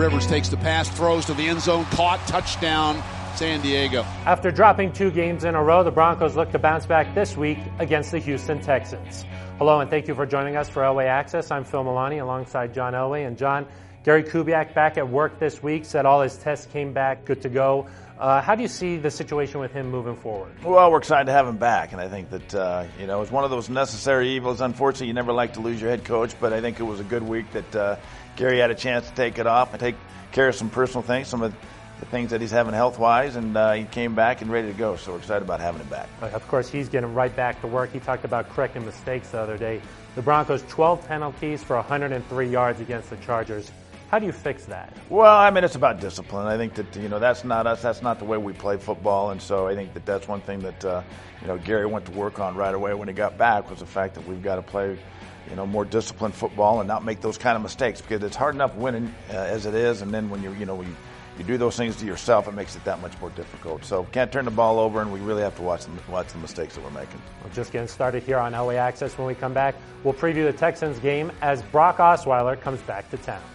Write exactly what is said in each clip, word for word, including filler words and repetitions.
Rivers takes the pass, throws to the end zone, caught, touchdown, San Diego. After dropping two games in a row, the Broncos look to bounce back this week against the Houston Texans. Hello, and thank you for joining us for Elway Access. I'm Phil Milani alongside John Elway. And John, Gary Kubiak back at work this week, said all his tests came back good to go. Uh, how do you see the situation with him moving forward? Well, we're excited to have him back, and I think that, uh, you know, it's one of those necessary evils. Unfortunately, you never like to lose your head coach, but I think it was a good week that uh, Gary had a chance to take it off and take care of some personal things, some of the things that he's having health-wise, and uh, he came back and ready to go, so we're excited about having him back. Of course, he's getting right back to work. He talked about correcting mistakes the other day. The Broncos, twelve penalties for one hundred three yards against the Chargers. How do you fix that? Well, I mean, it's about discipline. I think that, you know, that's not us. That's not the way we play football. And so I think that that's one thing that, uh, you know, Gary went to work on right away when he got back, was the fact that we've got to play, you know, more disciplined football and not make those kind of mistakes, because it's hard enough winning uh, as it is. And then when you, you know, when you, you do those things to yourself, it makes it that much more difficult. So can't turn the ball over, and we really have to watch the, watch the mistakes that we're making. We're just getting started here on Elway Access. When we come back, we'll preview the Texans game as Brock Osweiler comes back to town.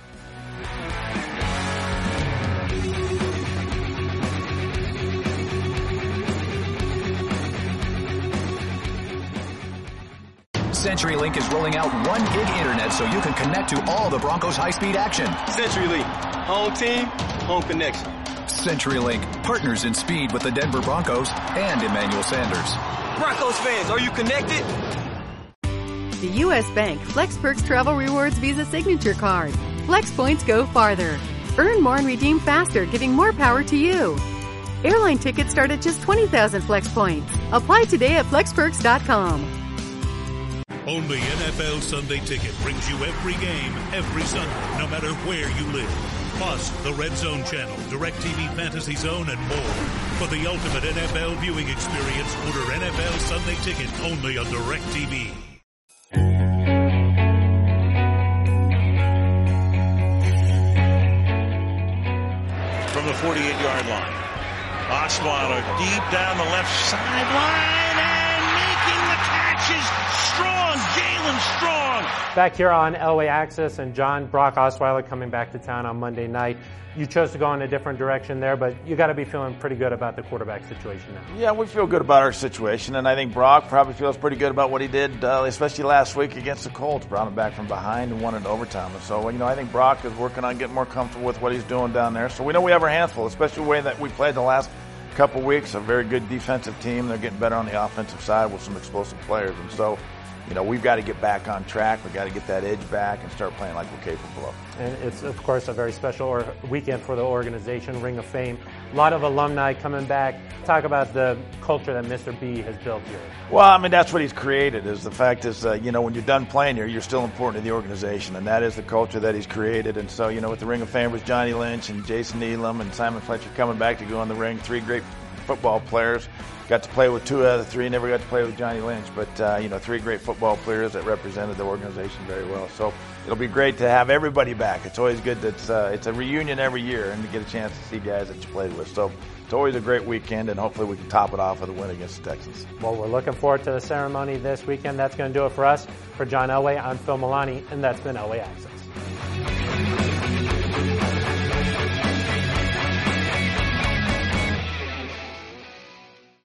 CenturyLink is rolling out one gig internet so you can connect to all the Broncos high-speed action. CenturyLink, home team, home connection. CenturyLink, partners in speed with the Denver Broncos and Emmanuel Sanders. Broncos fans, are you connected? The U S. Bank FlexPerks Travel Rewards Visa Signature Card. Flex points go farther. Earn more and redeem faster, giving more power to you. Airline tickets start at just twenty thousand Flex points. Apply today at flex perks dot com. Only N F L Sunday Ticket brings you every game, every Sunday, no matter where you live. Plus, the Red Zone channel, DirecTV Fantasy Zone, and more. For the ultimate N F L viewing experience, order N F L Sunday Ticket only on DirecTV. From the forty-eight-yard line, Osweiler deep down the left sideline and making the catches. Strong, Jalen Strong. Back here on Elway Access, and John, Brock Osweiler coming back to town on Monday night. You chose to go in a different direction there, but you got to be feeling pretty good about the quarterback situation now. Yeah, we feel good about our situation, and I think Brock probably feels pretty good about what he did, uh, especially last week against the Colts. Brought him back from behind and won in overtime. And so, you know, I think Brock is working on getting more comfortable with what he's doing down there. So we know we have our hands full, especially the way that we played the last couple weeks. A very good defensive team. They're getting better on the offensive side with some explosive players. And so, you know, we've got to get back on track. We've got to get that edge back and start playing like we're capable of. And it's, of course, a very special or weekend for the organization, Ring of Fame. A lot of alumni coming back. Talk about the culture that Mister B has built here. Well, I mean, that's what he's created. Is the fact is, uh, you know, when you're done playing here, you're still important to the organization, and that is the culture that he's created. And so, you know, with the Ring of Fame was Johnny Lynch and Jason Elam and Simon Fletcher coming back to go on the ring, three great football players. Got to play with two out of the three, never got to play with Johnny Lynch, but, uh, you know, three great football players that represented the organization very well. So it'll be great to have everybody back. It's always good that it's, uh, it's a reunion every year and to get a chance to see guys that you played with. So it's always a great weekend, and hopefully we can top it off with a win against the Texans. Well, we're looking forward to the ceremony this weekend. That's going to do it for us. For John Elway, I'm Phil Milani, and that's been Elway Access.